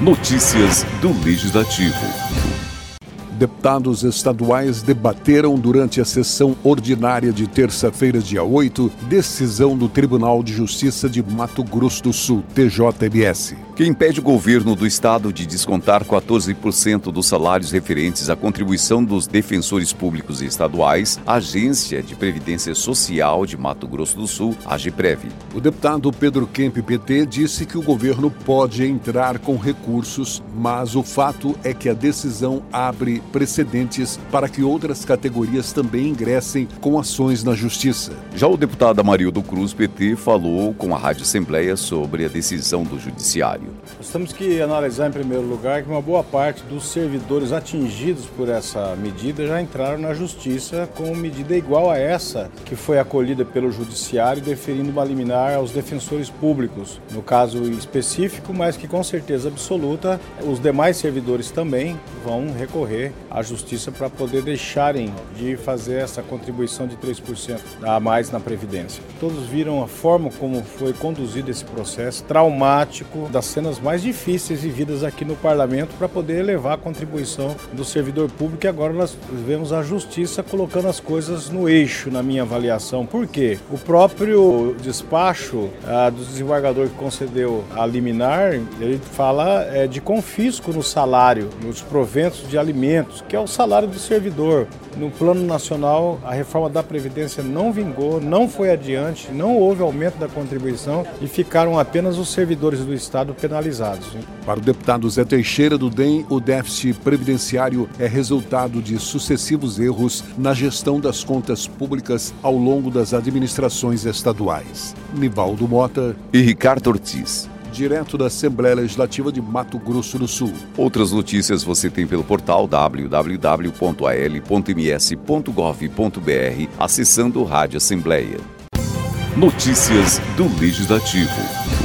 Notícias do Legislativo. Deputados estaduais debateram durante a sessão ordinária de terça-feira, dia 8, decisão do Tribunal de Justiça de Mato Grosso do Sul, TJMS, que impede o governo do estado de descontar 14% dos salários referentes à contribuição dos defensores públicos estaduais à Agência de Previdência Social de Mato Grosso do Sul, AGPREV. O deputado Pedro Kemp, PT, disse que o governo pode entrar com recursos, mas o fato é que a decisão abre precedentes para que outras categorias também ingressem com ações na Justiça. Já o deputado Amarildo Cruz, PT, falou com a Rádio Assembleia sobre a decisão do Judiciário. Nós temos que analisar, em primeiro lugar, que uma boa parte dos servidores atingidos por essa medida já entraram na Justiça com medida igual a essa que foi acolhida pelo Judiciário, deferindo uma liminar aos defensores públicos, no caso específico, mas que com certeza absoluta os demais servidores também vão recorrer à Justiça para poder deixarem de fazer essa contribuição de 3% a mais na Previdência. Todos viram a forma como foi conduzido esse processo traumático, das cenas mais difíceis vividas aqui no Parlamento para poder elevar a contribuição do servidor público, e agora nós vemos a Justiça colocando as coisas no eixo, na minha avaliação. Por quê? O próprio despacho do desembargador que concedeu a liminar, ele fala de confisco no salário, nos proventos de alimentos, que é o salário do servidor. No plano nacional, a reforma da Previdência não vingou, não foi adiante, não houve aumento da contribuição e ficaram apenas os servidores do Estado penalizados. Para o deputado Zé Teixeira, do DEM, o déficit previdenciário é resultado de sucessivos erros na gestão das contas públicas ao longo das administrações estaduais. Nivaldo Mota e Ricardo Ortiz, direto da Assembleia Legislativa de Mato Grosso do Sul. Outras notícias você tem pelo portal www.al.ms.gov.br, acessando Rádio Assembleia. Notícias do Legislativo.